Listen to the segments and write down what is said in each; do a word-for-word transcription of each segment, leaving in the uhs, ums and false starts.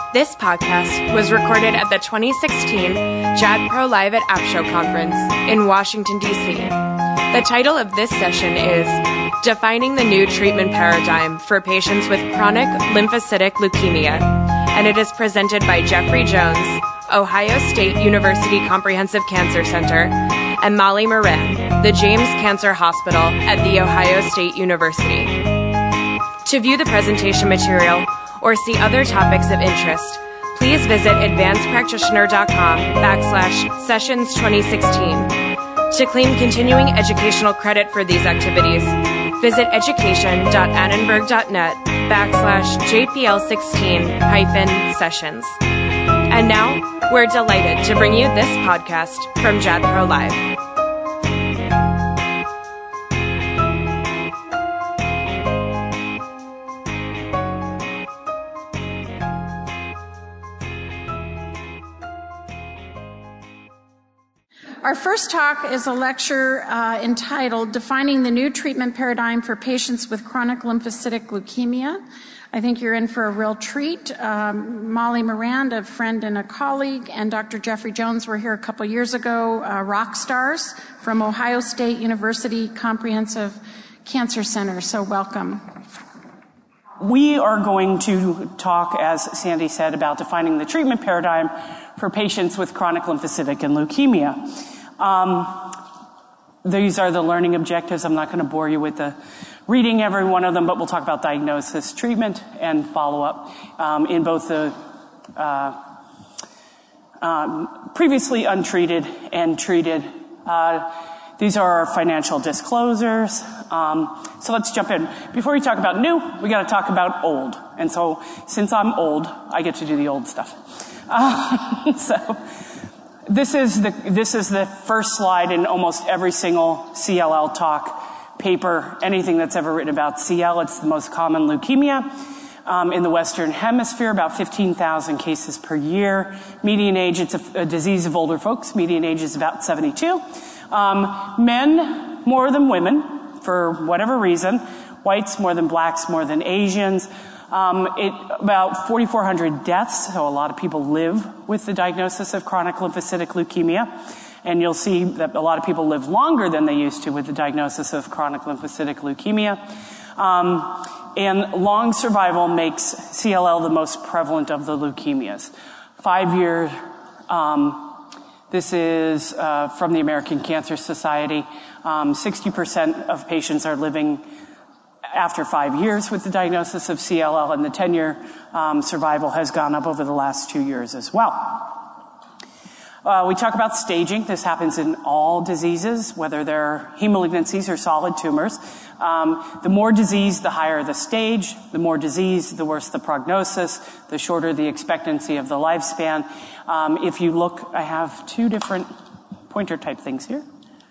This podcast was recorded at the twenty sixteen JADPro Live at App Show Conference in Washington, D C. The title of this session is Defining the New Treatment Paradigm for Patients with Chronic Lymphocytic Leukemia, and it is presented by Jeffrey Jones, Ohio State University Comprehensive Cancer Center, and Molly Moran, the James Cancer Hospital at The Ohio State University. To view the presentation material or see other topics of interest, please visit advancedpractitioner.com backslash sessions 2016. To claim continuing educational credit for these activities, visit education.annenberg.net backslash JPL16 hyphen sessions. And now, we're delighted to bring you this podcast from JADPro Live. Our first talk is a lecture uh, entitled Defining the New Treatment Paradigm for Patients with Chronic Lymphocytic Leukemia. I think you're in for a real treat. Um, Molly Moran, a friend and a colleague, and Doctor Jeffrey Jones were here a couple years ago, uh, rock stars from Ohio State University Comprehensive Cancer Center. So welcome. We are going to talk, as Sandy said, about defining the treatment paradigm for patients with chronic lymphocytic and leukemia. Um, these are the learning objectives. I'm not going to bore you with the reading every one of them, but we'll talk about diagnosis, treatment, and follow-up um, in both the uh, um, previously untreated and treated. Uh, these are our financial disclosures. Um, so let's jump in. Before we talk about new, we got to talk about old. And so, since I'm old, I get to do the old stuff. Uh, so, this is the this is the first slide in almost every single C L L talk, paper, anything that's ever written about C L. It's the most common leukemia um, in the Western Hemisphere. About fifteen thousand cases per year. Median age, it's a, a disease of older folks. Median age is about seventy-two. Um, men more than women, for whatever reason. Whites more than blacks, more than Asians. Um, it, about forty-four hundred deaths, so a lot of people live with the diagnosis of chronic lymphocytic leukemia. And you'll see that a lot of people live longer than they used to with the diagnosis of chronic lymphocytic leukemia. Um, and long survival makes C L L the most prevalent of the leukemias. Five years, um, this is uh, from the American Cancer Society. Um, sixty percent of patients are living after five years with the diagnosis of C L L, and the ten-year um, survival has gone up over the last two years as well. Uh, we talk about staging. This happens in all diseases, whether they're hemalignancies or solid tumors. Um, the more disease, the higher the stage. The more disease, the worse the prognosis, the shorter the expectancy of the lifespan. Um, if you look, I have two different pointer type things here.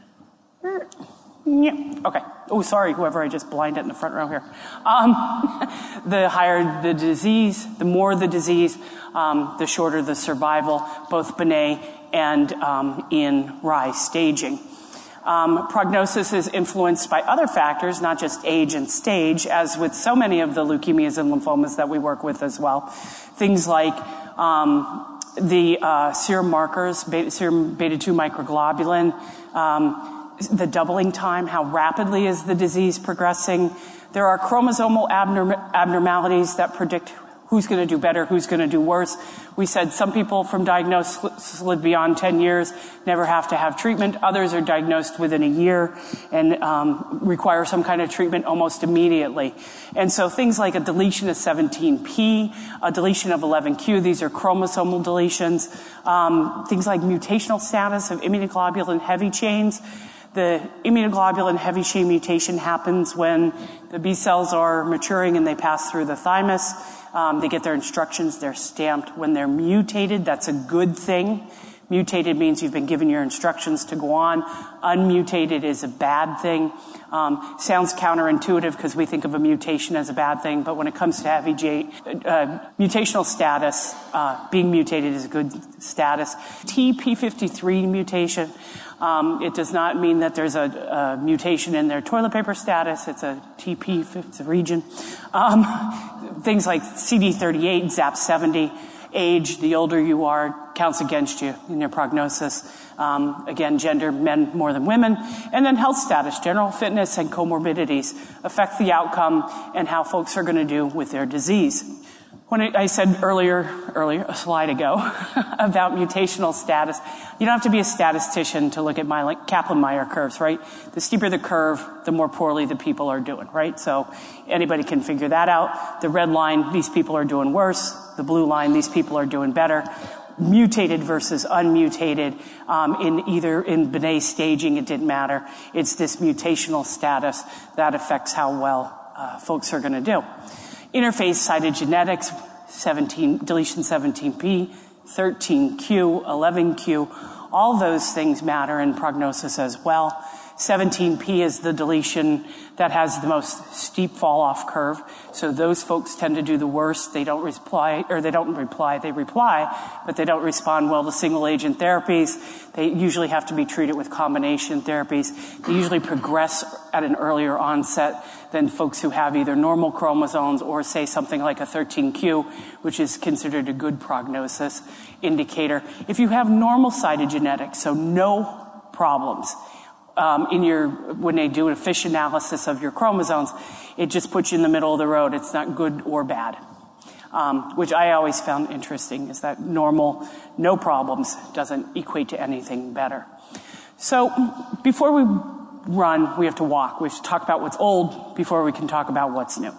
Yeah. Okay. Oh, sorry, whoever I just blinded in the front row here. Um, the higher the disease, the more the disease, um, the shorter the survival, both Binet and um, in R I staging. Um, prognosis is influenced by other factors, not just age and stage, as with so many of the leukemias and lymphomas that we work with as well. Things like um, the uh, serum markers, beta, serum beta two microglobulin, um, the doubling time, how rapidly is the disease progressing. There are chromosomal abnorm- abnormalities that predict who's going to do better, who's going to do worse. We said some people from diagnosis live beyond ten years, never have to have treatment. Others are diagnosed within a year and um, require some kind of treatment almost immediately. And so things like a deletion of seventeen p, a deletion of eleven q, these are chromosomal deletions. Um, things like mutational status of immunoglobulin heavy chains. The immunoglobulin heavy chain mutation happens when the B cells are maturing and they pass through the thymus. Um, they get their instructions, they're stamped. When they're mutated, that's a good thing. Mutated means you've been given your instructions to go on. Unmutated is a bad thing. Um, sounds counterintuitive because we think of a mutation as a bad thing, but when it comes to heavy J, uh, mutational status, uh, being mutated is a good status. T P fifty-three mutation, um, it does not mean that there's a, a mutation in their toilet paper status. It's a T P, it's a region. Um, things like C D thirty-eight, Z A P seventy. age, the older you are, counts against you in your prognosis. Um, again, gender, men more than women. And then health status, general fitness and comorbidities affect the outcome and how folks are going to do with their disease. When I said earlier, earlier, a slide ago, about mutational status, you don't have to be a statistician to look at my like Kaplan-Meier curves, right? The steeper the curve, the more poorly the people are doing, right? So anybody can figure that out. The red line, these people are doing worse. The blue line, these people are doing better. Mutated versus unmutated, um, in either in Binet staging, it didn't matter. It's this mutational status that affects how well uh, folks are going to do. Interphase cytogenetics, seventeen, deletion seventeen p, thirteen q, eleven q, all those things matter in prognosis as well. seventeen p is the deletion that has the most steep fall-off curve. So those folks tend to do the worst. They don't reply, or they don't reply, they reply, but they don't respond well to single-agent therapies. They usually have to be treated with combination therapies. They usually progress at an earlier onset than folks who have either normal chromosomes or, say, something like a thirteen q, which is considered a good prognosis indicator. If you have normal cytogenetics, so no problems, Um, in your, when they do a FISH analysis of your chromosomes, it just puts you in the middle of the road. It's not good or bad, um, which I always found interesting, is that normal, no problems doesn't equate to anything better. So before we run, we have to walk. We have to talk about what's old before we can talk about what's new.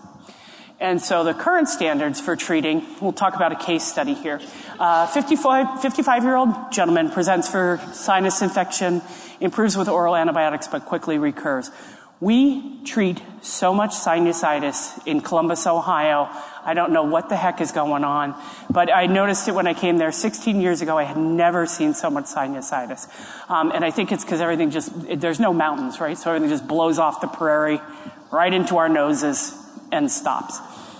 And so the current standards for treating, we'll talk about a case study here. Uh, fifty-five, fifty-five-year-old gentleman presents for sinus infection, improves with oral antibiotics, but quickly recurs. We treat so much sinusitis in Columbus, Ohio. I don't know what the heck is going on, but I noticed it when I came there sixteen years ago. I had never seen so much sinusitis. Um, and I think it's because everything just, there's no mountains, right? So everything just blows off the prairie right into our noses and stops.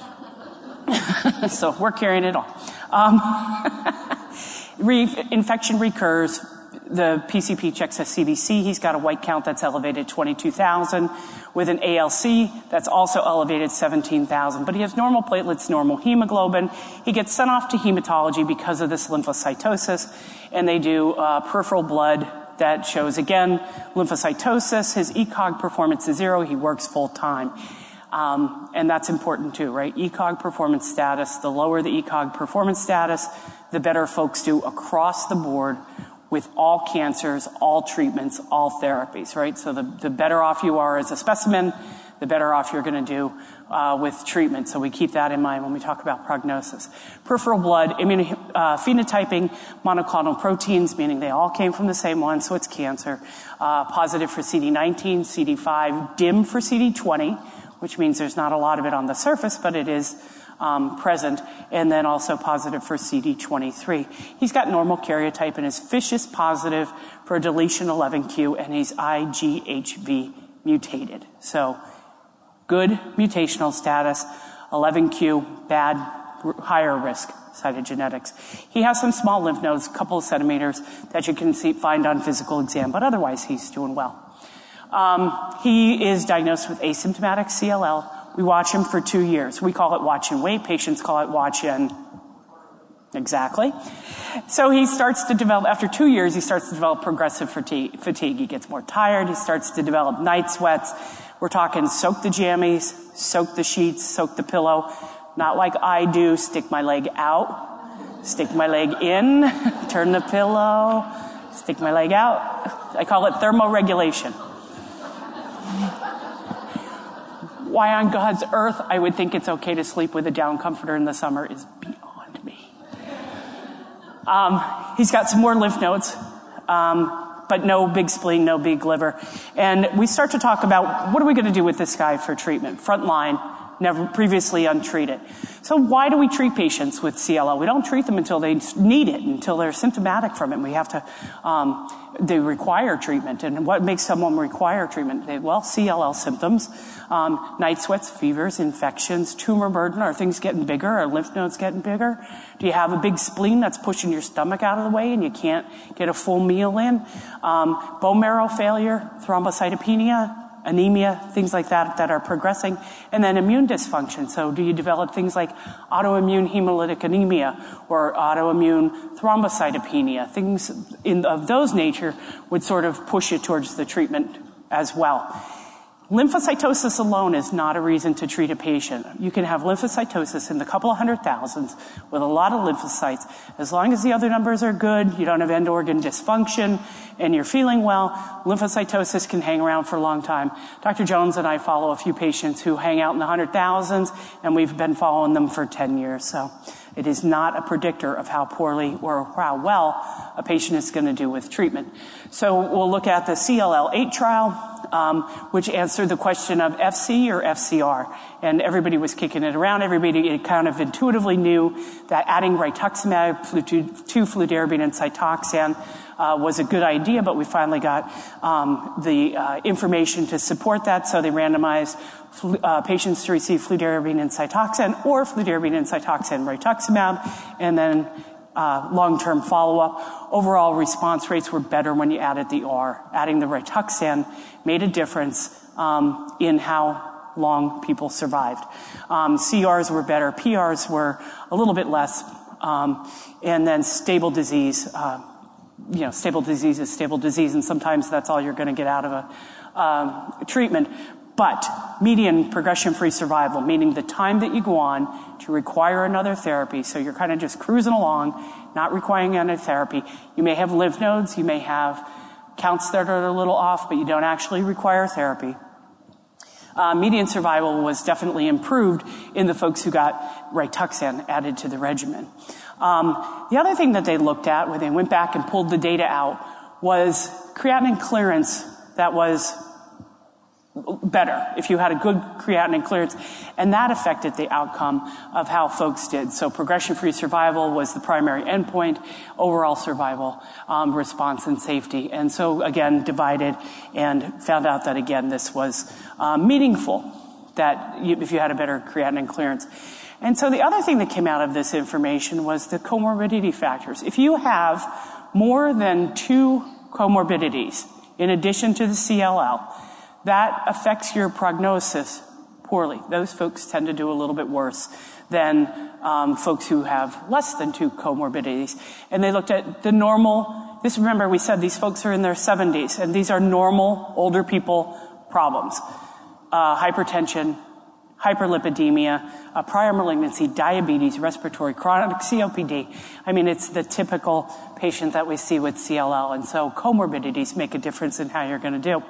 So we're carrying it all. Um, re- infection recurs. The P C P checks a C B C. He's got a white count that's elevated twenty-two thousand. With an A L C that's also elevated seventeen thousand. But he has normal platelets, normal hemoglobin. He gets sent off to hematology because of this lymphocytosis. And they do uh, peripheral blood that shows, again, lymphocytosis. His E C O G performance is zero. He works full time. Um, and that's important too, right? E C O G performance status. The lower the E C O G performance status, the better folks do across the board with all cancers, all treatments, all therapies, right? So the, the better off you are as a specimen, the better off you're going to do uh, with treatment. So we keep that in mind when we talk about prognosis. Peripheral blood, immuno, uh, phenotyping, monoclonal proteins, meaning they all came from the same one, so it's cancer. Uh, positive for C D nineteen, C D five, dim for C D twenty, which means there's not a lot of it on the surface, but it is Um, present, and then also positive for C D twenty-three. He's got normal karyotype, and his FISH is positive for deletion eleven q, and he's I G H V mutated. So good mutational status, eleven q, bad, higher risk cytogenetics. He has some small lymph nodes, a couple of centimeters, that you can see, find on physical exam, but otherwise he's doing well. Um, he is diagnosed with asymptomatic C L L. We watch him for two years. We call it watch and wait. Patients call it watch and... Exactly. So he starts to develop, after two years, he starts to develop progressive fatigue. He gets more tired. He starts to develop night sweats. We're talking soak the jammies, soak the sheets, soak the pillow. Not like I do, stick my leg out, stick my leg in, turn the pillow, stick my leg out. I call it thermoregulation. Why on God's earth I would think it's okay to sleep with a down comforter in the summer is beyond me. Um, he's got some more lymph nodes, um, but no big spleen, no big liver. And we start to talk about what are we going to do with this guy for treatment? Front line, never previously untreated. So why do we treat patients with C L L? We don't treat them until they need it, until they're symptomatic from it. We have to, um, they require treatment. And what makes someone require treatment? They, well, C L L symptoms, um, night sweats, fevers, infections, tumor burden. Are things getting bigger? Are lymph nodes getting bigger? Do you have a big spleen that's pushing your stomach out of the way and you can't get a full meal in? Um, bone marrow failure, thrombocytopenia, anemia, things like that that are progressing, and then immune dysfunction. So do you develop things like autoimmune hemolytic anemia or autoimmune thrombocytopenia? Things in, of those nature would sort of push you towards the treatment as well. Lymphocytosis alone is not a reason to treat a patient. You can have lymphocytosis in the couple of hundred thousands with a lot of lymphocytes. As long as the other numbers are good, you don't have end organ dysfunction, and you're feeling well, lymphocytosis can hang around for a long time. Doctor Jones and I follow a few patients who hang out in the hundred thousands, and we've been following them for ten years. So it is not a predictor of how poorly or how well a patient is going to do with treatment. So we'll look at the C L L eight trial, Um, which answered the question of F C or F C R. And everybody was kicking it around. Everybody kind of intuitively knew that adding rituximab to fludarabine and Cytoxan uh, was a good idea, but we finally got um, the uh, information to support that, so they randomized flu- uh, patients to receive fludarabine and Cytoxan or fludarabine and Cytoxan rituximab, and then Uh, long-term follow-up. Overall response rates were better when you added the R. Adding the Rituxan made a difference um, in how long people survived. Um, C Rs were better. P Rs were a little bit less. Um, and then stable disease. Uh, you know, stable disease is stable disease, and sometimes that's all you're going to get out of a um, treatment. But median progression-free survival, meaning the time that you go on to require another therapy, so you're kind of just cruising along, not requiring another therapy. You may have lymph nodes, you may have counts that are a little off, but you don't actually require therapy. Uh, median survival was definitely improved in the folks who got Rituxan added to the regimen. Um, the other thing that they looked at when they went back and pulled the data out was creatinine clearance that was better, if you had a good creatinine clearance, and that affected the outcome of how folks did. So progression-free survival was the primary endpoint, overall survival, um, response, and safety. And so, again, divided and found out that, again, this was uh, meaningful, that you, if you had a better creatinine clearance. And so the other thing that came out of this information was the comorbidity factors. If you have more than two comorbidities in addition to the C L L, that affects your prognosis poorly. Those folks tend to do a little bit worse than um, folks who have less than two comorbidities. And they looked at the normal, this remember we said these folks are in their seventies, and these are normal older people problems. Uh, hypertension, hyperlipidemia, uh, prior malignancy, diabetes, respiratory, chronic C O P D. I mean, it's the typical patient that we see with C L L, and so comorbidities make a difference in how you're going to do.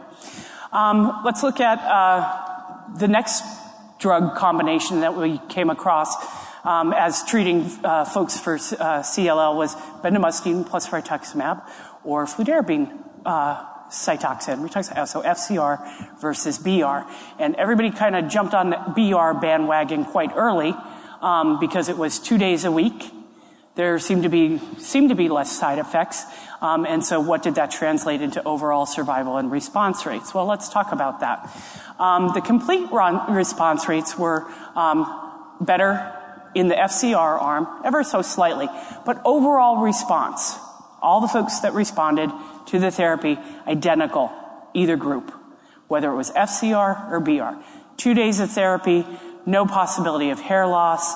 Um, let's look at uh, the next drug combination that we came across um, as treating uh, folks for uh, C L L was bendamustine plus rituximab or fludarabine uh, Cytoxan, rituximab, so F C R versus B R. And everybody kind of jumped on the B R bandwagon quite early um, because it was two days a week. There seemed to be seemed to be less side effects. Um, and so what did that translate into overall survival and response rates? Well, let's talk about that. Um, the complete run response rates were um, better in the F C R arm, ever so slightly. But overall response, all the folks that responded to the therapy, identical, either group, whether it was F C R or B R. Two days of therapy, no possibility of hair loss.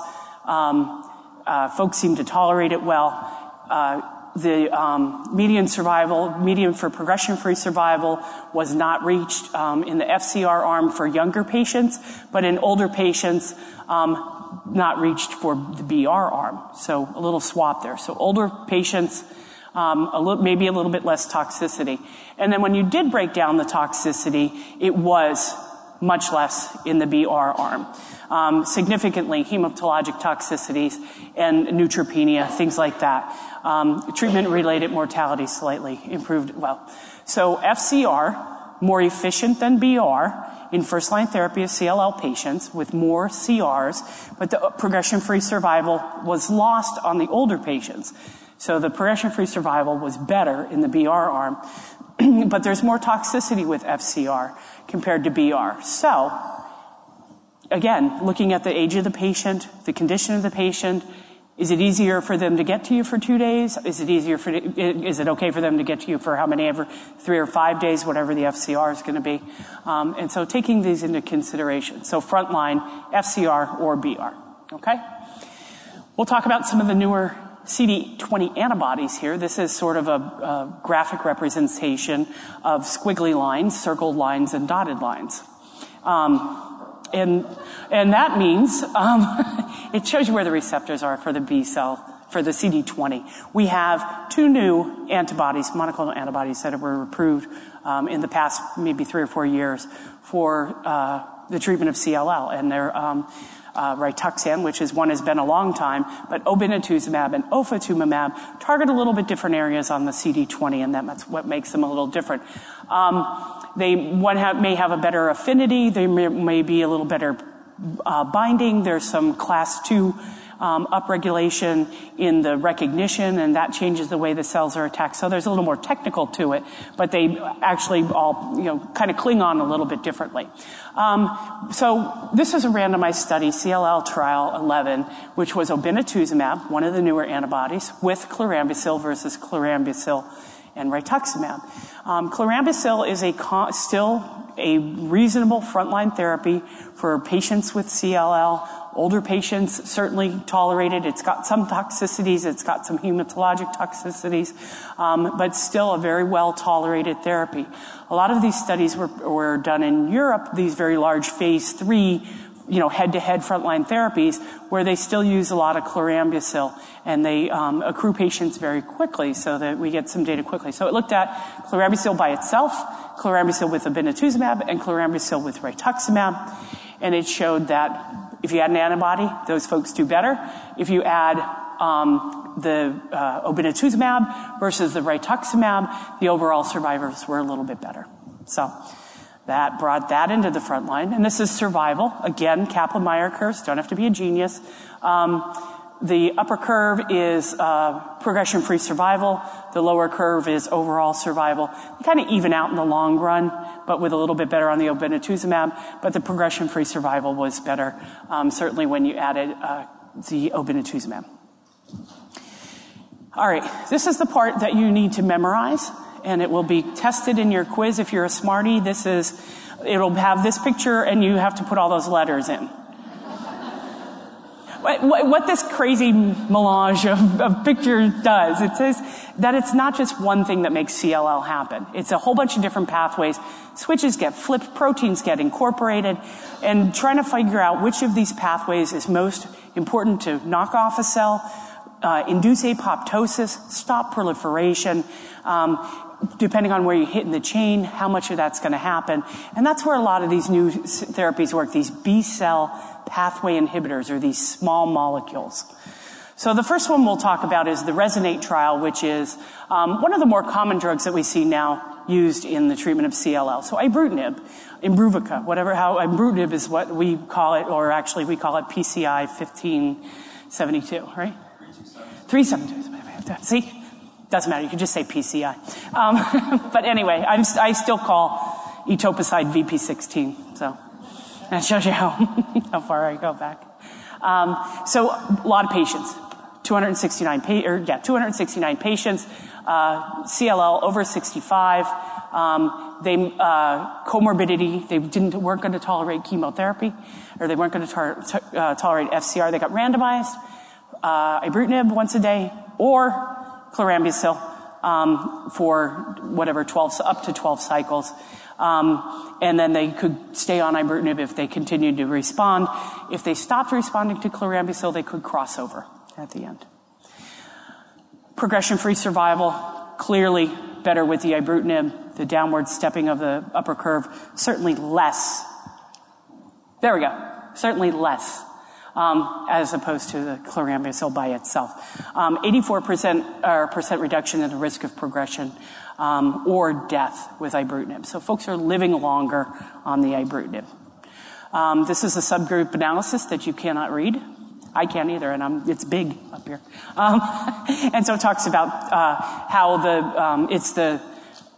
Um, uh, folks seemed to tolerate it well. Uh, The um, median survival, median for progression-free survival was not reached um, in the F C R arm for younger patients, but in older patients, um, not reached for the B R arm. So a little swap there. So older patients, um, a little, maybe a little bit less toxicity. And then when you did break down the toxicity, it was much less in the B R arm. Um, significantly hematologic toxicities and neutropenia, things like that. Um, treatment-related mortality slightly improved well. So F C R, more efficient than B R in first-line therapy of C L L patients with more C Rs, but the progression-free survival was lost on the older patients. So the progression-free survival was better in the B R arm, but there's more toxicity with F C R compared to B R. So, again, looking at the age of the patient, the condition of the patient, Is it easier for them to get to you for two days? Is it easier for, is it okay for them to get to you for how many ever, three or five days, whatever the F C R is going to be? Um, and so taking these into consideration. So frontline, F C R or B R, okay? We'll talk about some of the newer C D twenty antibodies here. This is sort of a, a graphic representation of squiggly lines, circled lines, and dotted lines. Um, And, and that means, um, it shows you where the receptors are for the B cell, for the C D twenty. We have two new antibodies, monoclonal antibodies that were approved um, in the past maybe three or four years for uh, the treatment of C L L. And they're um, uh, Rituxan, which is one has been a long time, but obinutuzumab and ofatumumab target a little bit different areas on the C D twenty, and that's what makes them a little different. Um, They one have, may have a better affinity. They may, may be a little better uh, binding. There's some class two um, upregulation in the recognition, and that changes the way the cells are attacked. So there's a little more technical to it, but they actually all, you know, kind of cling on a little bit differently. Um, so this is a randomized study, C L L trial eleven, which was obinutuzumab, one of the newer antibodies, with chlorambucil versus chlorambucil and rituximab. Um, chlorambucil is a con- still a reasonable frontline therapy for patients with C L L. Older patients certainly tolerated. It's got some toxicities. It's got some hematologic toxicities, um, but still a very well tolerated therapy. A lot of these studies were, were done in Europe. These very large phase three, you know, head-to-head frontline therapies where they still use a lot of chlorambucil, and they um, accrue patients very quickly so that we get some data quickly. So it looked at chlorambucil by itself, chlorambucil with obinutuzumab, and chlorambucil with rituximab, and it showed that if you add an antibody, those folks do better. If you add um, the uh, obinutuzumab versus the rituximab, the overall survivors were a little bit better. So that brought that into the front line. And this is survival. Again, Kaplan-Meier curves. Don't have to be a genius. Um, the upper curve is uh, progression-free survival. The lower curve is overall survival. They kind of even out in the long run, but with a little bit better on the obinutuzumab. But the progression-free survival was better, um, certainly when you added uh, the obinutuzumab. All right, this is the part that you need to memorize, and it will be tested in your quiz. If you're a smarty, this is, it'll have this picture, and you have to put all those letters in. what, what, what this crazy melange of, of pictures does, it says that it's not just one thing that makes C L L happen. It's a whole bunch of different pathways. Switches get flipped, proteins get incorporated, and trying to figure out which of these pathways is most important to knock off a cell, uh, induce apoptosis, stop proliferation, um, depending on where you hit in the chain, how much of that's going to happen. And that's where a lot of these new therapies work, these B-cell pathway inhibitors, or these small molecules. So the first one we'll talk about is the RESONATE trial, which is um, one of the more common drugs that we see now used in the treatment of C L L. So ibrutinib, Imbruvica, whatever, how ibrutinib is what we call it, or actually we call it P C I fifteen seventy-two, right? three seventy-two. See? Doesn't matter. You can just say P C I. Um, but anyway, I'm, I still call etoposide V P sixteen. So that shows you how, how far I go back. Um, so a lot of patients, two hundred sixty-nine, pa- or yeah, two hundred sixty-nine patients, uh, C L L over sixty-five. Um, they uh, comorbidity. They didn't weren't going to tolerate chemotherapy, or they weren't going to tar- t- uh, tolerate F C R. They got randomized. Uh, ibrutinib once a day, or chlorambucil um, for whatever twelve up to twelve cycles, um, and then they could stay on ibrutinib if they continued to respond. If they stopped responding to chlorambucil, they could cross over at the end. Progression-free survival, clearly better with the ibrutinib. The downward stepping of the upper curve, certainly less. There we go. Certainly less. Um, as opposed to the chlorambucil by itself. Um, eighty-four percent or percent reduction in the risk of progression um, or death with ibrutinib. So folks are living longer on the ibrutinib. Um, this is a subgroup analysis that you cannot read. I can't either, and I'm, it's big up here. Um, and so it talks about uh, how the um, it's the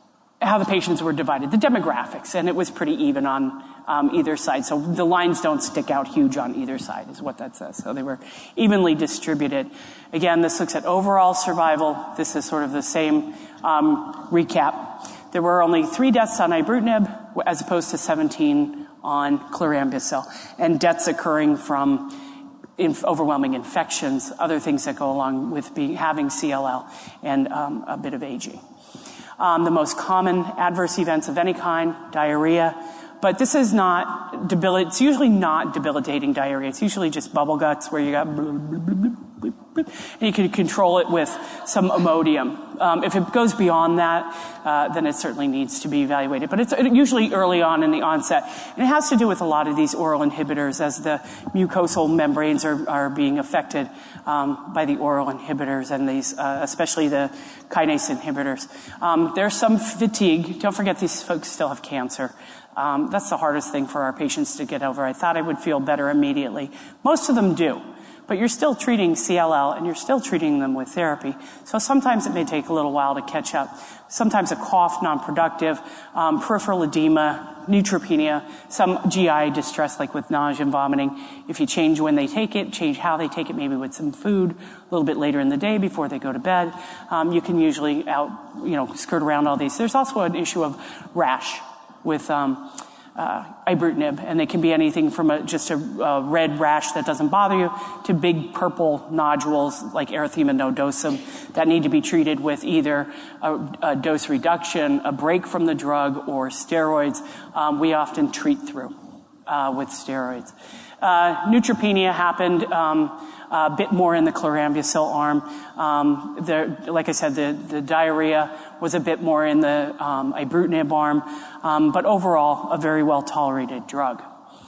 how the patients were divided, the demographics, and it was pretty even on um, either side. So the lines don't stick out huge on either side is what that says. So they were evenly distributed. Again, this looks at overall survival. This is sort of the same um, recap. There were only three deaths on ibrutinib as opposed to seventeen on chlorambucil, and deaths occurring from inf- overwhelming infections, other things that go along with being, having C L L, and um, a bit of aging. Um, the most common adverse events of any kind, diarrhea, but this is not debilitating. It's usually not debilitating diarrhea. It's usually just bubble guts where you got blah, blah, blah, blah, blah, blah, and you can control it with some Imodium. Um, if it goes beyond that, uh, then it certainly needs to be evaluated. But it's usually early on in the onset. And it has to do with a lot of these oral inhibitors as the mucosal membranes are, are being affected um, by the oral inhibitors and these, uh, especially the kinase inhibitors. Um, there's some fatigue. Don't forget these folks still have cancer. Um, that's the hardest thing for our patients to get over. I thought I would feel better immediately. Most of them do. But you're still treating C L L, and you're still treating them with therapy. So sometimes it may take a little while to catch up. Sometimes a cough, non-productive, um, peripheral edema, neutropenia, some G I distress like with nausea and vomiting. If you change when they take it, change how they take it, maybe with some food a little bit later in the day before they go to bed, um, you can usually out, you know, skirt around all these. There's also an issue of rash with um, uh, ibrutinib, and they can be anything from a, just a, a red rash that doesn't bother you to big purple nodules like erythema nodosum that need to be treated with either a, a dose reduction, a break from the drug, or steroids. Um, we often treat through uh, with steroids. Uh, neutropenia happened um, a bit more in the chlorambucil arm. Um, the, like I said, the, the diarrhea was a bit more in the um, ibrutinib arm, um, but overall, a very well-tolerated drug.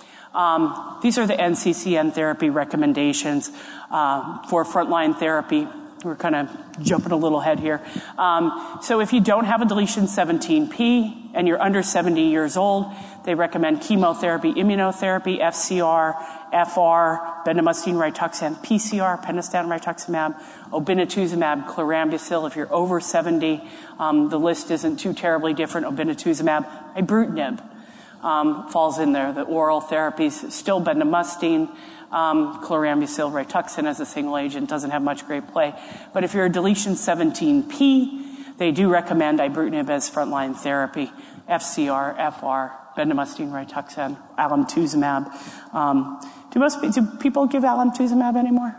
Um, these are the N C C N therapy recommendations uh, for frontline therapy. We're kind of jumping a little ahead here. Um, so if you don't have a deletion seventeen p and you're under seventy years old, they recommend chemotherapy, immunotherapy, F C R, F R, bendamustine, Rituxan, P C R, pentastat, rituximab, obinutuzumab, chlorambucil. If you're over seventy, um, the list isn't too terribly different. Obinutuzumab, ibrutinib um, falls in there. The oral therapies, still bendamustine, Um, chlorambucil, Rituxan as a single agent doesn't have much great play. But if you're a deletion seventeen p, they do recommend ibrutinib as frontline therapy, F C R, F R, bendamustine, Rituxan, alemtuzumab. Um, do most do people give alemtuzumab anymore?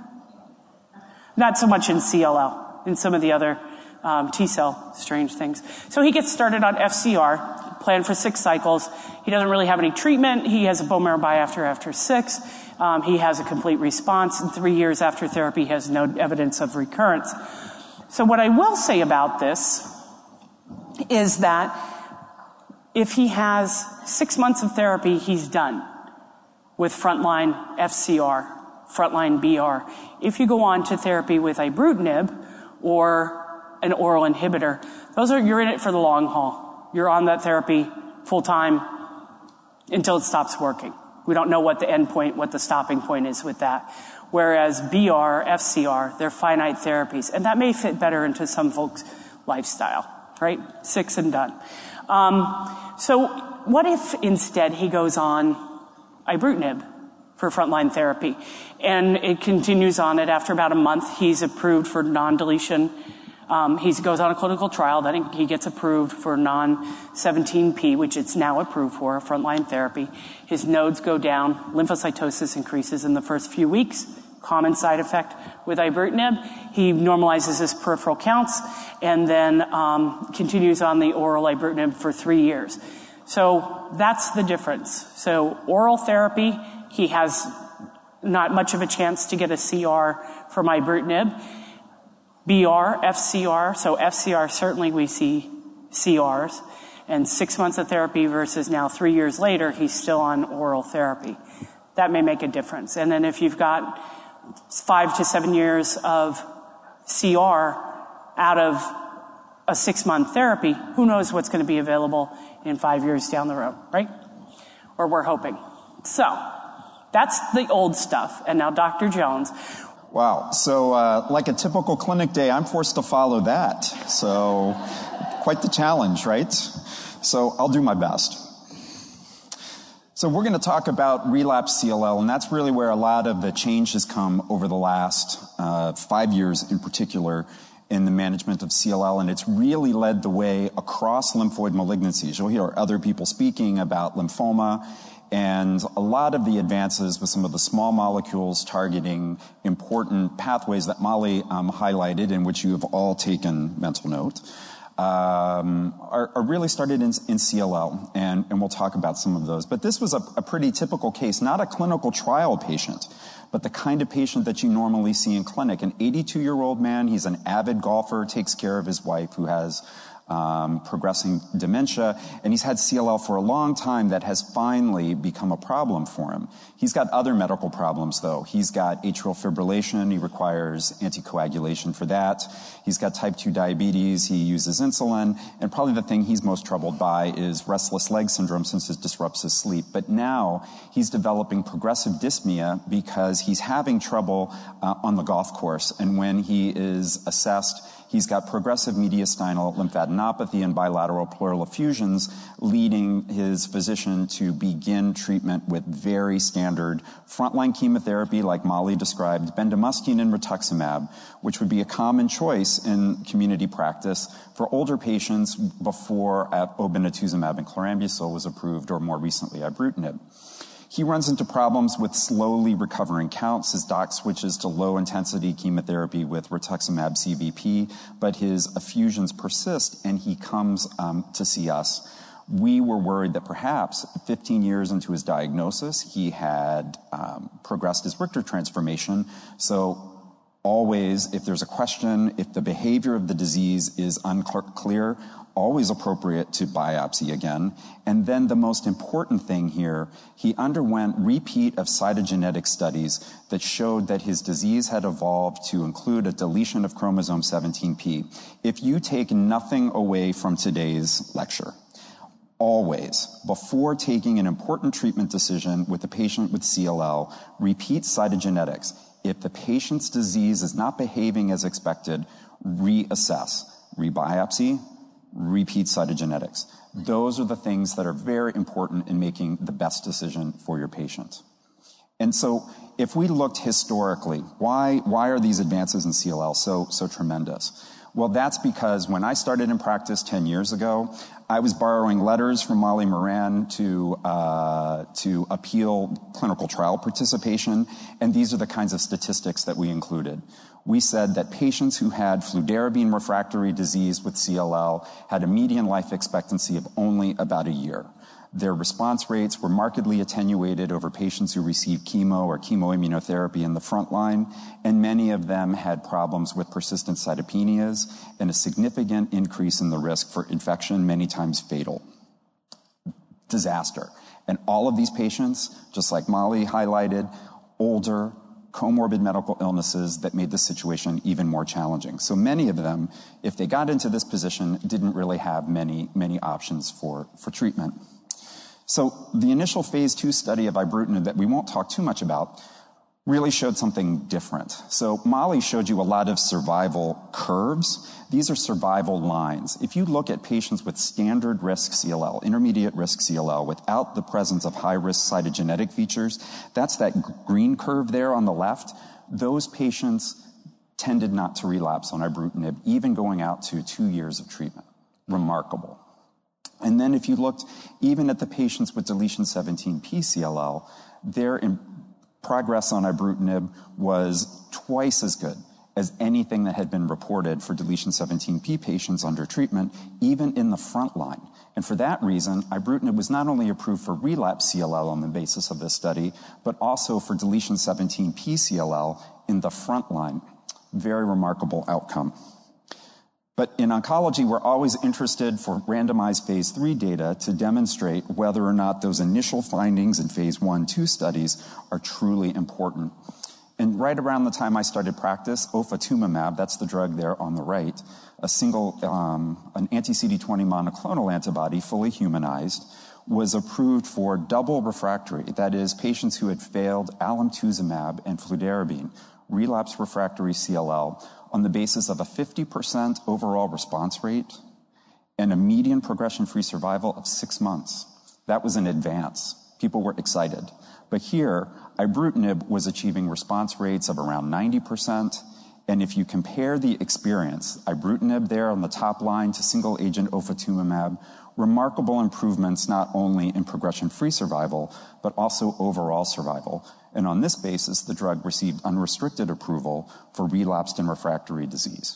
Not so much in C L L, in some of the other um, T-cell strange things. So he gets started on F C R, planned for six cycles. He doesn't really have any treatment. He has a bone marrow biopsy after six. Um, he has a complete response, and three years after therapy he has no evidence of recurrence. So what I will say about this is that if he has six months of therapy, he's done with frontline F C R, frontline B R. If you go on to therapy with ibrutinib or an oral inhibitor, those are, you're in it for the long haul. You're on that therapy full time until it stops working. We don't know what the end point, what the stopping point is with that. Whereas B R, F C R, they're finite therapies. And that may fit better into some folks' lifestyle, right? Six and done. Um, so what if instead he goes on ibrutinib for frontline therapy? And it continues on it after about a month. He's approved for non-deletion. Um, he goes on a clinical trial, then he gets approved for non seventeen p, which it's now approved for, frontline therapy. His nodes go down, lymphocytosis increases in the first few weeks, common side effect with ibrutinib. He normalizes his peripheral counts and then um, continues on the oral ibrutinib for three years. So that's the difference. So oral therapy, he has not much of a chance to get a C R from ibrutinib. B R, F C R, so F C R, certainly we see C Rs, and six months of therapy versus now three years later, he's still on oral therapy. That may make a difference. And then if you've got five to seven years of C R out of a six-month therapy, who knows what's going to be available in five years down the road, right? Or we're hoping. So that's the old stuff. And now Doctor Jones. Wow. So, uh, like a typical clinic day, I'm forced to follow that. So, Quite the challenge, right? So I'll do my best. So we're going to talk about relapse C L L, and that's really where a lot of the change has come over the last uh, five years in particular in the management of C L L, and it's really led the way across lymphoid malignancies. You'll hear other people speaking about lymphoma and a lot of the advances with some of the small molecules targeting important pathways that Molly um, highlighted, in which you have all taken mental note. Um, are, are really started in, in C L L, and, and we'll talk about some of those. But this was a, a pretty typical case, not a clinical trial patient, but the kind of patient that you normally see in clinic. An eighty-two-year-old man, he's an avid golfer, takes care of his wife who has um, progressing dementia, and he's had C L L for a long time that has finally become a problem for him. He's got other medical problems, though. He's got atrial fibrillation. He requires anticoagulation for that. He's got type two diabetes. He uses insulin. And probably the thing he's most troubled by is restless leg syndrome, since it disrupts his sleep. But now he's developing progressive dyspnea because he's having trouble uh, on the golf course. And when he is assessed, he's got progressive mediastinal lymphadenopathy and bilateral pleural effusions, leading his physician to begin treatment with very standard frontline chemotherapy, like Molly described, bendamustine and rituximab, which would be a common choice in community practice for older patients before obinutuzumab and chlorambucil was approved, or more recently ibrutinib. He runs into problems with slowly recovering counts. His doc switches to low-intensity chemotherapy with rituximab C V P, but his effusions persist, and he comes um, to see us. We were worried that perhaps fifteen years into his diagnosis, he had um, progressed his Richter transformation. So always, if there's a question, if the behavior of the disease is unclear, always appropriate to biopsy again. And then the most important thing here, he underwent repeat of cytogenetic studies that showed that his disease had evolved to include a deletion of chromosome seventeen p. If you take nothing away from today's lecture, always, before taking an important treatment decision with a patient with C L L, repeat cytogenetics. If the patient's disease is not behaving as expected, reassess, rebiopsy, repeat cytogenetics. Those are the things that are very important in making the best decision for your patient. And so if we looked historically, why, why are these advances in C L L so, so tremendous? Well, that's because when I started in practice ten years ago, I was borrowing letters from Molly Moran to, uh, to appeal clinical trial participation, and these are the kinds of statistics that we included. We said that patients who had fludarabine refractory disease with C L L had a median life expectancy of only about a year. Their response rates were markedly attenuated over patients who received chemo or chemoimmunotherapy in the front line, and many of them had problems with persistent cytopenias and a significant increase in the risk for infection, many times fatal. Disaster. And all of these patients, just like Molly highlighted, older, comorbid medical illnesses that made the situation even more challenging. So many of them, if they got into this position, didn't really have many, many options for, for treatment. So the initial phase two study of ibrutinib that we won't talk too much about really showed something different. So Molly showed you a lot of survival curves. These are survival lines. If you look at patients with standard risk C L L, intermediate risk C L L, without the presence of high-risk cytogenetic features, that's that green curve there on the left. Those patients tended not to relapse on ibrutinib, even going out to two years of treatment. Remarkable. And then if you looked even at the patients with deletion seventeen p C L L, their progress on ibrutinib was twice as good as anything that had been reported for deletion seventeen p patients under treatment, even in the front line. And for that reason, ibrutinib was not only approved for relapse C L L on the basis of this study, but also for deletion seventeen p C L L in the front line. Very remarkable outcome. But in oncology, we're always interested for randomized phase three data to demonstrate whether or not those initial findings in phase one, two studies are truly important. And right around the time I started practice, ofatumumab, that's the drug there on the right, a single, um, an anti-C D twenty monoclonal antibody, fully humanized, was approved for double refractory, that is, patients who had failed alemtuzumab and fludarabine, relapse refractory C L L, on the basis of a fifty percent overall response rate and a median progression-free survival of six months. That was in advance. People were excited. But here, ibrutinib was achieving response rates of around ninety percent, and if you compare the experience, ibrutinib there on the top line to single-agent ofatumumab, remarkable improvements not only in progression-free survival, but also overall survival. And on this basis, the drug received unrestricted approval for relapsed and refractory disease.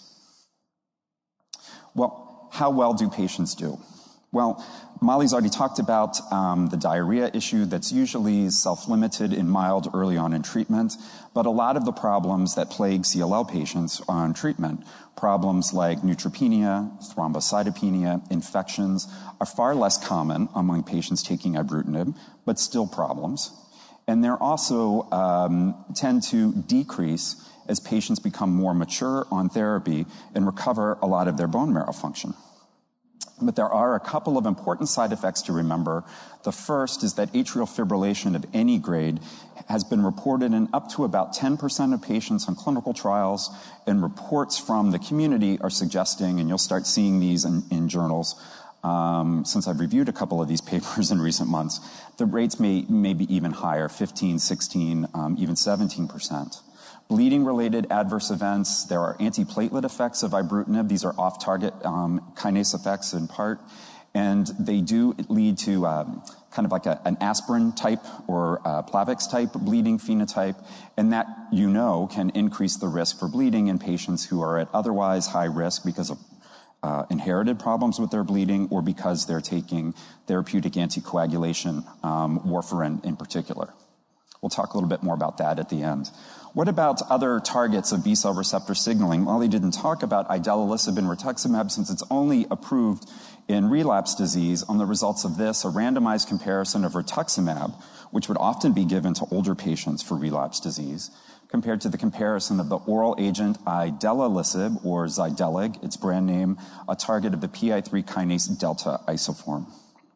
Well, how well do patients do? Well, Molly's already talked about um, the diarrhea issue that's usually self-limited and mild early on in treatment, but a lot of the problems that plague C L L patients on treatment, problems like neutropenia, thrombocytopenia, infections, are far less common among patients taking ibrutinib, but still problems. And they're also um, tend to decrease as patients become more mature on therapy and recover a lot of their bone marrow function. But there are a couple of important side effects to remember. The first is that atrial fibrillation of any grade has been reported in up to about ten percent of patients on clinical trials, and reports from the community are suggesting, and you'll start seeing these in, in journals, um, since I've reviewed a couple of these papers in recent months, the rates may, may be even higher, fifteen, sixteen, um, even seventeen percent. Bleeding-related adverse events, there are antiplatelet effects of ibrutinib. These are off-target um, kinase effects in part, and they do lead to um, kind of like a, an aspirin type or uh, Plavix type bleeding phenotype, and that, you know, can increase the risk for bleeding in patients who are at otherwise high risk because of uh, inherited problems with their bleeding or because they're taking therapeutic anticoagulation, um, warfarin in particular. We'll talk a little bit more about that at the end. What about other targets of B-cell receptor signaling? Molly didn't talk about idelalisib and rituximab since it's only approved in relapse disease. On the results of this, a randomized comparison of rituximab, which would often be given to older patients for relapse disease, compared to the comparison of the oral agent idelalisib, or Zidelig, its brand name, a target of the P I three kinase delta isoform.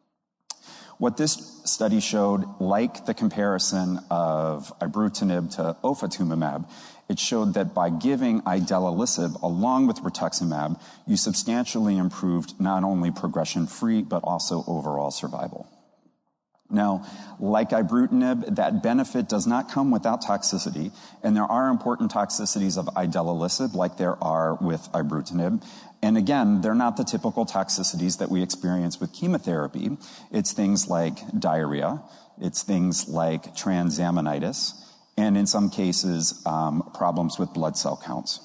What this study showed, like the comparison of ibrutinib to ofatumumab, it showed that by giving idelalisib along with rituximab, you substantially improved not only progression-free, but also overall survival. Now, like ibrutinib, that benefit does not come without toxicity, and there are important toxicities of idelalisib, like there are with ibrutinib. And again, they're not the typical toxicities that we experience with chemotherapy. It's things like diarrhea, it's things like transaminitis, and in some cases, um, problems with blood cell counts.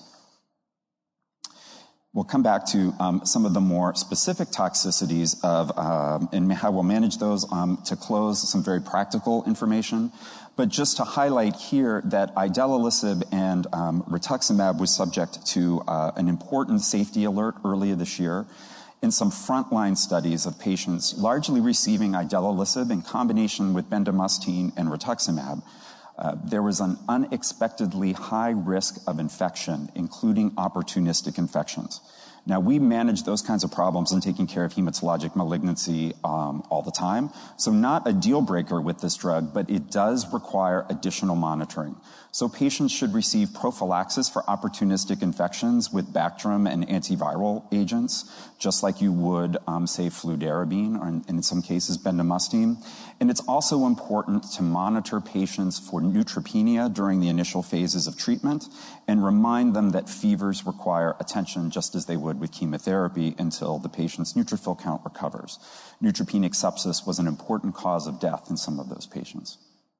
We'll come back to um, some of the more specific toxicities of, um, and how we'll manage those um, to close some very practical information. But just to highlight here that idelalisib and um, rituximab was subject to uh, an important safety alert earlier this year in some frontline studies of patients largely receiving idelalisib in combination with bendamustine and rituximab. Uh, there was an unexpectedly high risk of infection, including opportunistic infections. Now, we manage those kinds of problems in taking care of hematologic malignancy um, all the time, so not a deal breaker with this drug, but it does require additional monitoring. So patients should receive prophylaxis for opportunistic infections with Bactrim and antiviral agents, just like you would, um, say, fludarabine or in, in some cases bendamustine. And it's also important to monitor patients for neutropenia during the initial phases of treatment and remind them that fevers require attention just as they would with chemotherapy until the patient's neutrophil count recovers. Neutropenic sepsis was an important cause of death in some of those patients.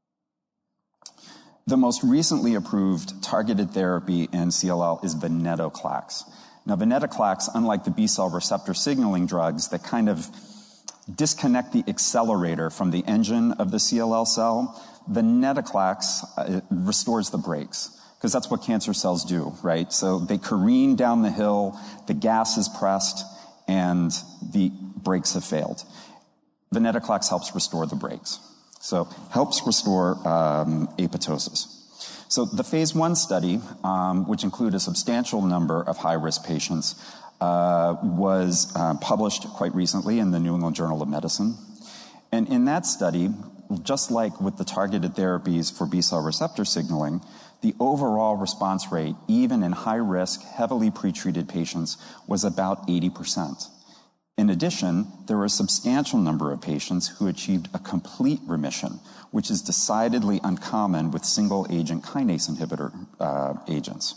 The most recently approved targeted therapy in C L L is venetoclax. Now, venetoclax, unlike the B-cell receptor signaling drugs that kind of disconnect the accelerator from the engine of the C L L cell, venetoclax uh, restores the brakes, because that's what cancer cells do, right? So they careen down the hill, the gas is pressed, and the brakes have failed. Venetoclax helps restore the brakes. So helps restore um, apoptosis. So the phase one study, um, which included a substantial number of high-risk patients, uh, was uh, published quite recently in the New England Journal of Medicine. And in that study, just like with the targeted therapies for B-cell receptor signaling, the overall response rate, even in high-risk, heavily pretreated patients, was about eighty percent. In addition, there were a substantial number of patients who achieved a complete remission, which is decidedly uncommon with single-agent kinase inhibitor uh, agents.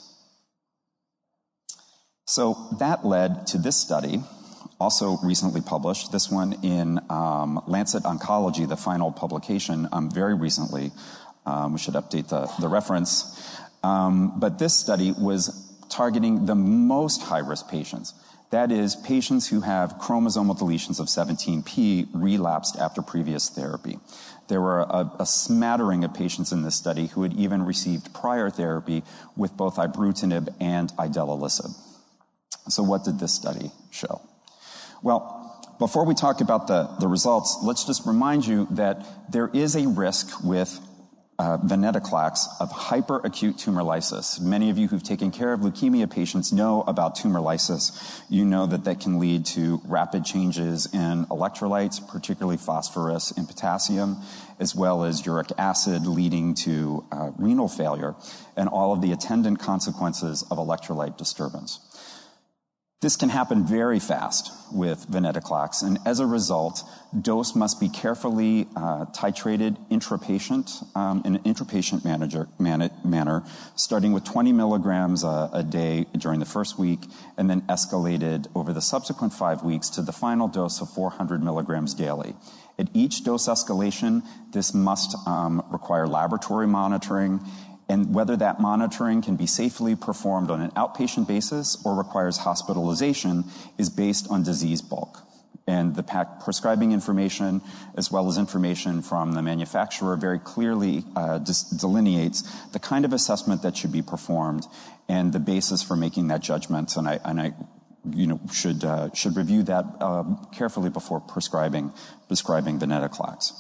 So that led to this study, also recently published, this one in um, Lancet Oncology, the final publication, um, very recently. Um, we should update the, the reference. Um, but this study was targeting the most high-risk patients. That is, patients who have chromosomal deletions of seventeen p relapsed after previous therapy. There were a, a smattering of patients in this study who had even received prior therapy with both ibrutinib and idelalisib. So what did this study show? Well, before we talk about the, the results, let's just remind you that there is a risk with uh, venetoclax of hyperacute tumor lysis. Many of you who've taken care of leukemia patients know about tumor lysis. You know that that can lead to rapid changes in electrolytes, particularly phosphorus and potassium, as well as uric acid, leading to uh, renal failure and all of the attendant consequences of electrolyte disturbance. This can happen very fast with venetoclax, and as a result, dose must be carefully uh, titrated intrapatient, um, in an intrapatient manager, man, manner, starting with twenty milligrams a, a day during the first week, and then escalated over the subsequent five weeks to the final dose of four hundred milligrams daily. At each dose escalation, this must um, require laboratory monitoring, and whether that monitoring can be safely performed on an outpatient basis or requires hospitalization is based on disease bulk. And the prescribing information, as well as information from the manufacturer, very clearly uh, delineates the kind of assessment that should be performed and the basis for making that judgment. And I, and I you know, should uh, should review that uh, carefully before prescribing prescribing venetoclax.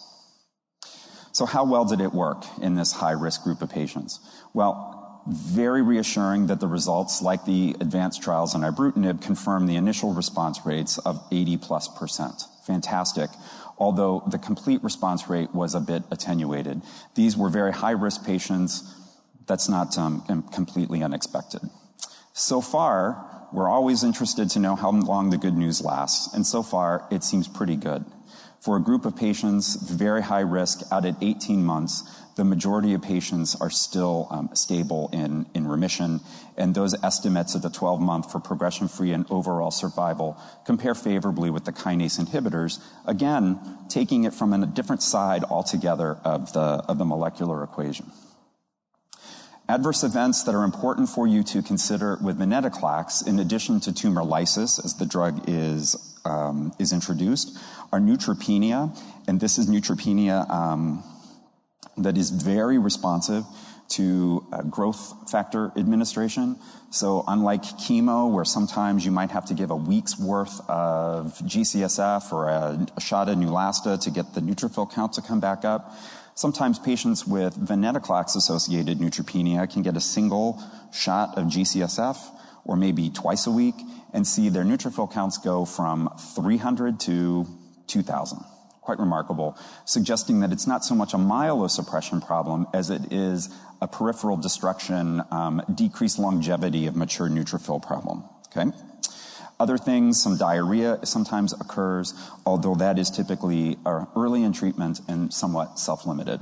So how well did it work in this high-risk group of patients? Well, very reassuring that the results, like the advanced trials on ibrutinib, confirm the initial response rates of eighty plus percent. Fantastic. Although the complete response rate was a bit attenuated. These were very high-risk patients. That's not um, completely unexpected. So far, we're always interested to know how long the good news lasts, and so far, it seems pretty good. For a group of patients, very high risk, out at eighteen months, the majority of patients are still um, stable in, in remission, and those estimates at the twelve month for progression-free and overall survival compare favorably with the kinase inhibitors, again, taking it from a different side altogether of the, of the molecular equation. Adverse events that are important for you to consider with venetoclax, in addition to tumor lysis, as the drug is um, is introduced, are neutropenia, and this is neutropenia um, that is very responsive to uh, growth factor administration. So unlike chemo, where sometimes you might have to give a week's worth of G C S F or a, a shot of Neulasta to get the neutrophil count to come back up, sometimes patients with venetoclax-associated neutropenia can get a single shot of G C S F, or maybe twice a week, and see their neutrophil counts go from three hundred to two thousand. Quite remarkable, suggesting that it's not so much a myelosuppression problem as it is a peripheral destruction, um, decreased longevity of mature neutrophil problem. Okay? Other things, some diarrhea sometimes occurs, although that is typically uh, early in treatment and somewhat self-limited.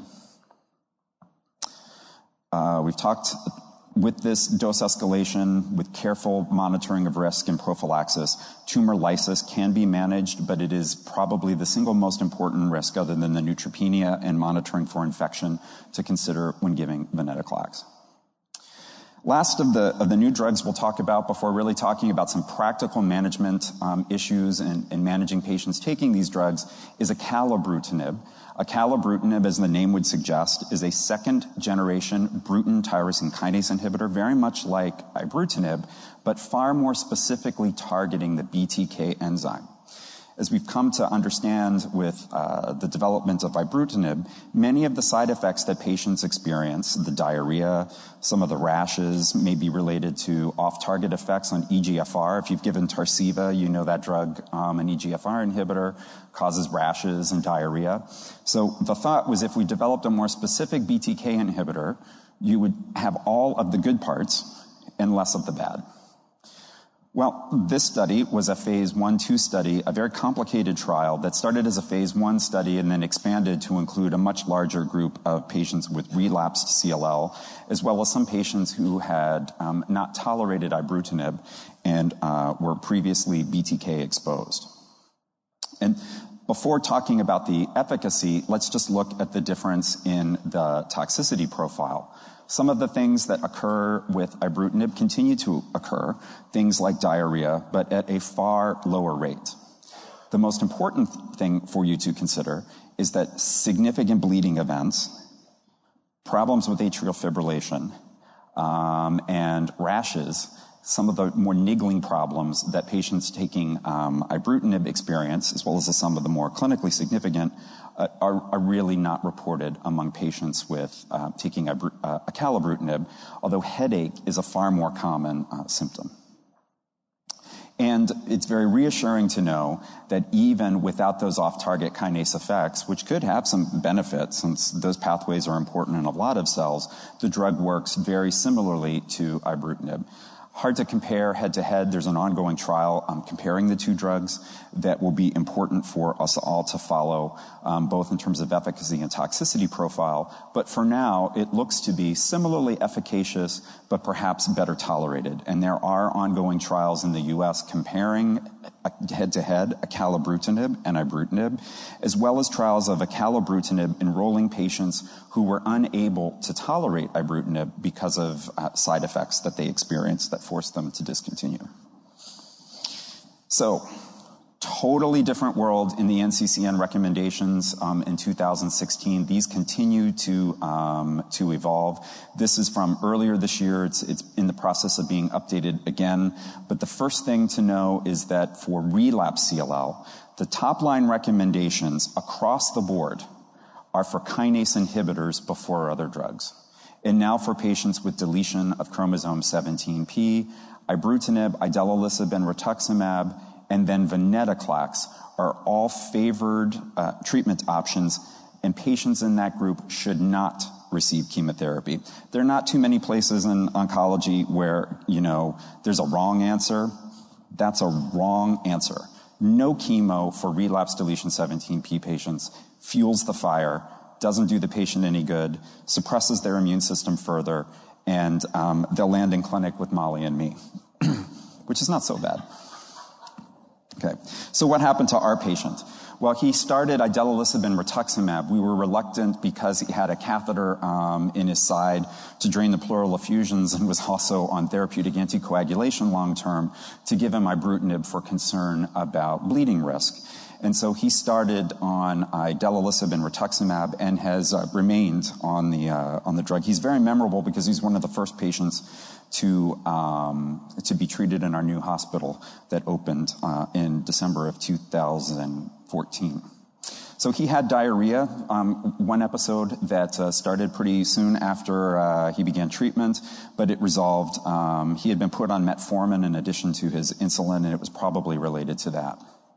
Uh, we've talked with this dose escalation, with careful monitoring of risk and prophylaxis, tumor lysis can be managed, but it is probably the single most important risk other than the neutropenia and monitoring for infection to consider when giving venetoclax. Last of the, of the new drugs we'll talk about before really talking about some practical management um, issues in, in managing patients taking these drugs is acalabrutinib. Acalabrutinib, as the name would suggest, is a second-generation Bruton tyrosine kinase inhibitor, very much like ibrutinib, but far more specifically targeting the B T K enzyme. As we've come to understand with uh, the development of ibrutinib, many of the side effects that patients experience, the diarrhea, some of the rashes, may be related to off-target effects on E G F R. If you've given Tarceva, you know that drug, um, an E G F R inhibitor, causes rashes and diarrhea. So the thought was if we developed a more specific B T K inhibitor, you would have all of the good parts and less of the bad. Well, this study was a phase one two study, a very complicated trial that started as a phase one study and then expanded to include a much larger group of patients with relapsed C L L, as well as some patients who had um, not tolerated ibrutinib and uh, were previously B T K exposed. And before talking about the efficacy, let's just look at the difference in the toxicity profile. Some of the things that occur with ibrutinib continue to occur, things like diarrhea, but at a far lower rate. The most important thing for you to consider is that significant bleeding events, problems with atrial fibrillation, um, and rashes, some of the more niggling problems that patients taking um, ibrutinib experience, as well as some of the more clinically significant, uh, are, are really not reported among patients with uh, taking ibru- uh, acalabrutinib, although headache is a far more common uh, symptom. And it's very reassuring to know that even without those off-target kinase effects, which could have some benefit since those pathways are important in a lot of cells, the drug works very similarly to ibrutinib. Hard to compare head-to-head. There's an ongoing trial um, comparing the two drugs that will be important for us all to follow, um, both in terms of efficacy and toxicity profile. But for now, it looks to be similarly efficacious, but perhaps better tolerated. And there are ongoing trials in the U S comparing head-to-head acalabrutinib and ibrutinib, as well as trials of acalabrutinib enrolling patients who were unable to tolerate ibrutinib because of uh, side effects that they experienced that forced them to discontinue. So, totally different world in the N C C N recommendations um, in two thousand sixteen. These continue to um, to evolve. This is from earlier this year. It's it's in the process of being updated again. But the first thing to know is that for relapse C L L, the top line recommendations across the board are for kinase inhibitors before other drugs. And now for patients with deletion of chromosome seventeen p, ibrutinib, idelalisib, and rituximab, and then venetoclax are all favored uh, treatment options, and patients in that group should not receive chemotherapy. There are not too many places in oncology where, you know, there's a wrong answer. That's a wrong answer. No chemo for relapsed deletion seventeen p patients fuels the fire, doesn't do the patient any good, suppresses their immune system further, and um, they'll land in clinic with Molly and me, which is not so bad. Okay, so what happened to our patient? Well, he started idelalisib and rituximab. We were reluctant because he had a catheter um, in his side to drain the pleural effusions and was also on therapeutic anticoagulation long-term to give him ibrutinib for concern about bleeding risk. And so he started on idelalisib and rituximab and has uh, remained on the uh, on the drug. He's very memorable because he's one of the first patients to um, to be treated in our new hospital that opened uh, in December of two thousand fourteen. So he had diarrhea, um, one episode that uh, started pretty soon after uh, he began treatment, but it resolved. Um, he had been put on metformin in addition to his insulin, and it was probably related to that.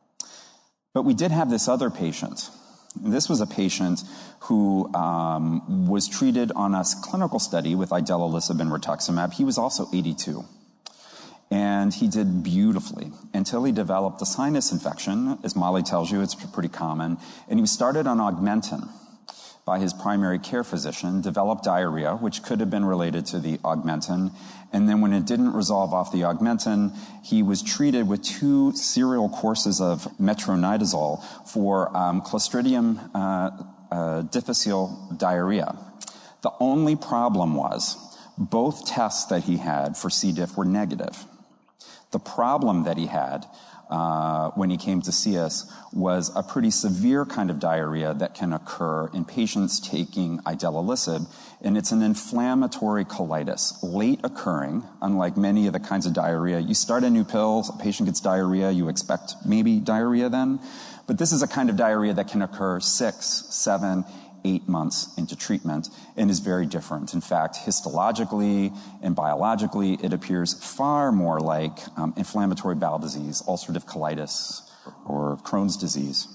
But we did have this other patient. This was a patient who um, was treated on a clinical study with idelalisib and rituximab. He was also eighty-two. And he did beautifully until he developed a sinus infection. As Molly tells you, it's pretty common. And he started on Augmentin by his primary care physician, developed diarrhea, which could have been related to the Augmentin. And then when it didn't resolve off the Augmentin, he was treated with two serial courses of metronidazole for um, Clostridium uh, uh, difficile diarrhea. The only problem was both tests that he had for C. diff were negative. The problem that he had uh, when he came to see us was a pretty severe kind of diarrhea that can occur in patients taking idelalisib, and it's an inflammatory colitis, late occurring, unlike many of the kinds of diarrhea. You start a new pill, a patient gets diarrhea, you expect maybe diarrhea then, but this is a kind of diarrhea that can occur six, seven, eight months into treatment and is very different. In fact, histologically and biologically, it appears far more like um, inflammatory bowel disease, ulcerative colitis, or Crohn's disease.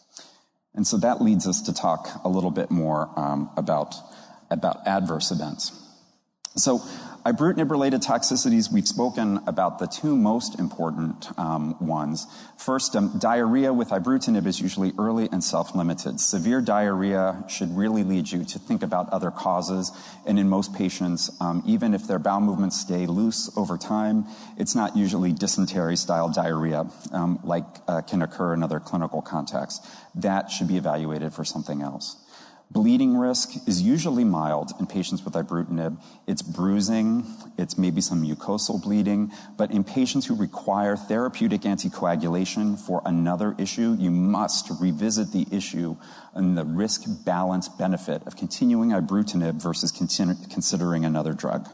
And so that leads us to talk a little bit more um, about, about adverse events. So Ibrutinib-related toxicities, we've spoken about the two most important um, ones. First, um, diarrhea with ibrutinib is usually early and self-limited. Severe diarrhea should really lead you to think about other causes, and in most patients, um, even if their bowel movements stay loose over time, it's not usually dysentery-style diarrhea um, like uh, can occur in other clinical contexts. That should be evaluated for something else. Bleeding risk is usually mild in patients with ibrutinib. It's bruising, it's maybe some mucosal bleeding, but in patients who require therapeutic anticoagulation for another issue, you must revisit the issue and the risk-balance benefit of continuing ibrutinib versus considering another drug.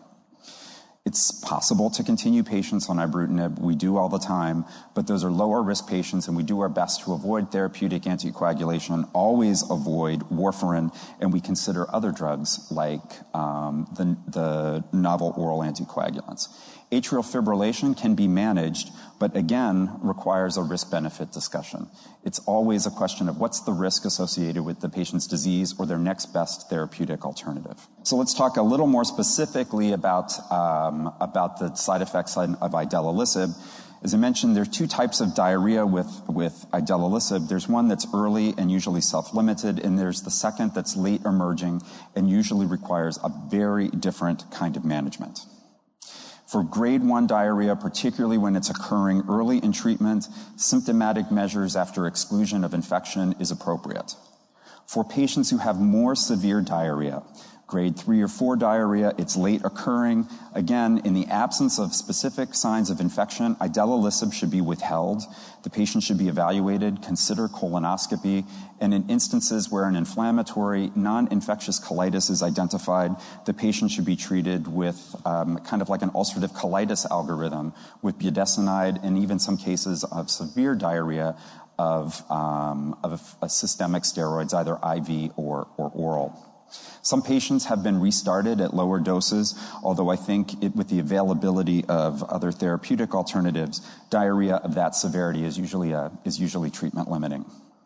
It's possible to continue patients on ibrutinib. We do all the time, but those are lower risk patients, and we do our best to avoid therapeutic anticoagulation, always avoid warfarin, and we consider other drugs like um, the, the novel oral anticoagulants. Atrial fibrillation can be managed, but again, requires a risk-benefit discussion. It's always a question of what's the risk associated with the patient's disease or their next best therapeutic alternative. So let's talk a little more specifically about, um, about the side effects of idelalisib. As I mentioned, there are two types of diarrhea with, with idelalisib. There's one that's early and usually self-limited, and there's the second that's late emerging and usually requires a very different kind of management. For grade one diarrhea, particularly when it's occurring early in treatment, symptomatic measures after exclusion of infection is appropriate. For patients who have more severe diarrhea, grade three or four diarrhea, it's late occurring. Again, in the absence of specific signs of infection, idelalisib should be withheld. The patient should be evaluated, consider colonoscopy, and in instances where an inflammatory, non-infectious colitis is identified, the patient should be treated with um, kind of like an ulcerative colitis algorithm with budesonide and even some cases of severe diarrhea of, um, of uh, systemic steroids, either I V or, or oral. Some patients have been restarted at lower doses, although I think it, with the availability of other therapeutic alternatives, diarrhea of that severity is usually, a, is usually treatment limiting.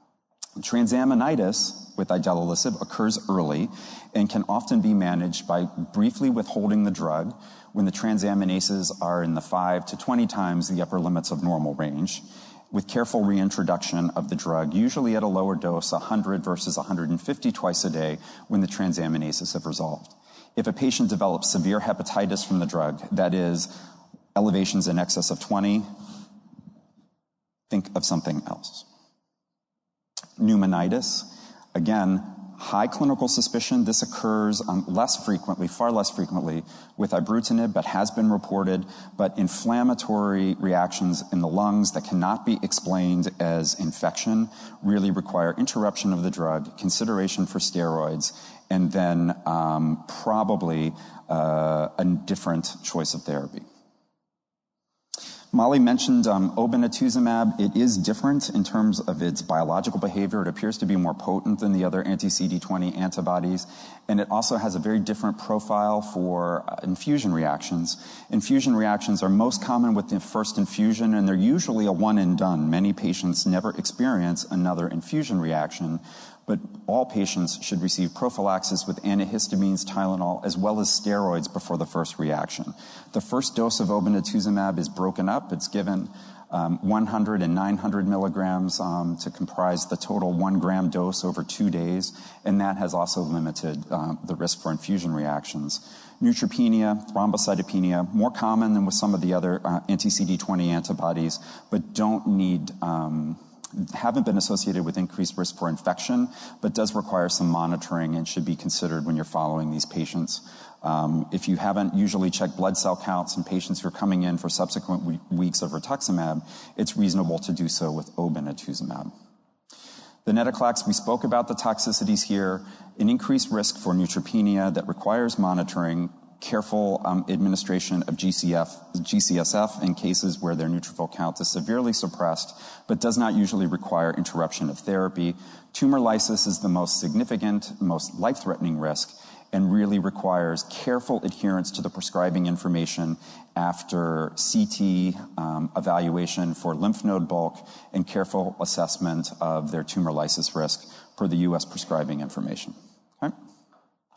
Transaminitis with idelalisib occurs early and can often be managed by briefly withholding the drug when the transaminases are in the five to twenty times the upper limits of normal range, with careful reintroduction of the drug, usually at a lower dose, one hundred versus one hundred fifty twice a day when the transaminases have resolved. If a patient develops severe hepatitis from the drug, that is, elevations in excess of twenty, think of something else. Pneumonitis, again, high clinical suspicion. This occurs um, less frequently, far less frequently with ibrutinib, but has been reported. But inflammatory reactions in the lungs that cannot be explained as infection really require interruption of the drug, consideration for steroids, and then um, probably uh, a different choice of therapy. Molly mentioned um, obinutuzumab. It is different in terms of its biological behavior. It appears to be more potent than the other anti-C D twenty antibodies, and it also has a very different profile for uh, infusion reactions. Infusion reactions are most common with the first infusion, and they're usually a one and done. Many patients never experience another infusion reaction, but all patients should receive prophylaxis with antihistamines, Tylenol, as well as steroids before the first reaction. The first dose of obinutuzumab is broken up. It's given um, one hundred and nine hundred milligrams um, to comprise the total one gram dose over two days, and that has also limited um, the risk for infusion reactions. Neutropenia, thrombocytopenia, more common than with some of the other uh, anti-C D twenty antibodies, but don't need um, haven't been associated with increased risk for infection, but does require some monitoring and should be considered when you're following these patients. Um, if you haven't usually checked blood cell counts in patients who are coming in for subsequent we- weeks of rituximab, it's reasonable to do so with obinutuzumab. Venetoclax, we spoke about the toxicities here, an increased risk for neutropenia that requires monitoring, careful um, administration of G C F, G C S F in cases where their neutrophil count is severely suppressed, but does not usually require interruption of therapy. Tumor lysis is the most significant, most life-threatening risk, and really requires careful adherence to the prescribing information after C T um, evaluation for lymph node bulk and careful assessment of their tumor lysis risk per the U S prescribing information. Okay?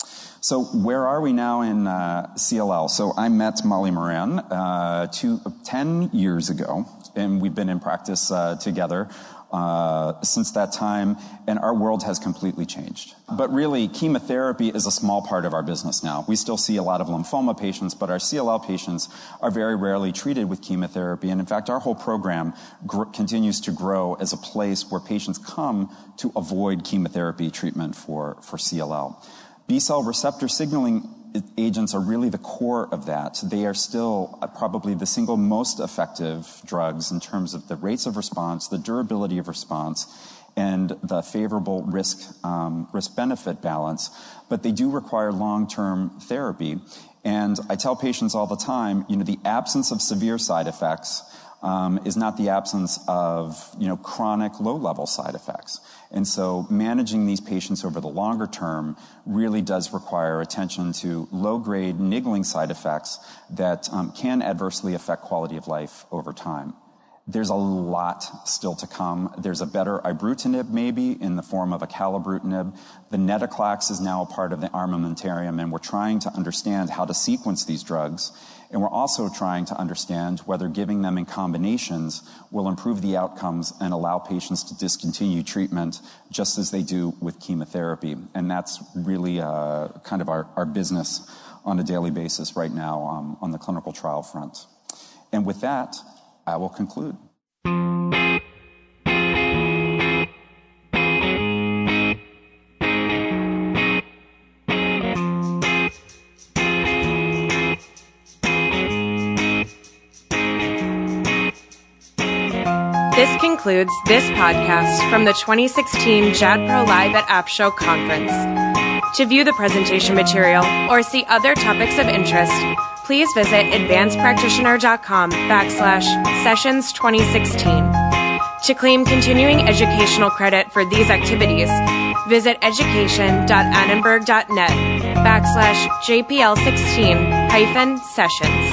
So where are we now in uh, C L L? So I met Molly Moran uh, two, ten years ago, and we've been in practice uh, together uh, since that time, and our world has completely changed. But really, chemotherapy is a small part of our business now. We still see a lot of lymphoma patients, but our C L L patients are very rarely treated with chemotherapy, and in fact, our whole program gr- continues to grow as a place where patients come to avoid chemotherapy treatment for, for C L L. B-cell receptor signaling agents are really the core of that. They are still probably the single most effective drugs in terms of the rates of response, the durability of response, and the favorable risk, um, risk-benefit balance. But they do require long-term therapy. And I tell patients all the time, you know, the absence of severe side effects um, is not the absence of, you know, chronic low-level side effects. And so managing these patients over the longer term really does require attention to low-grade niggling side effects that um, can adversely affect quality of life over time. There's a lot still to come. There's a better ibrutinib maybe in the form of acalabrutinib. The venetoclax is now a part of the armamentarium, and we're trying to understand how to sequence these drugs. And we're also trying to understand whether giving them in combinations will improve the outcomes and allow patients to discontinue treatment just as they do with chemotherapy. And that's really uh, kind of our, our business on a daily basis right now um, on the clinical trial front. And with that, I will conclude. This concludes this podcast from the twenty sixteen JADPro Live at AppShow conference. To view the presentation material or see other topics of interest, please visit advancedpractitioner.com backslash sessions 2016. To claim continuing educational credit for these activities, visit education.annenberg.net backslash JPL16 hyphen sessions.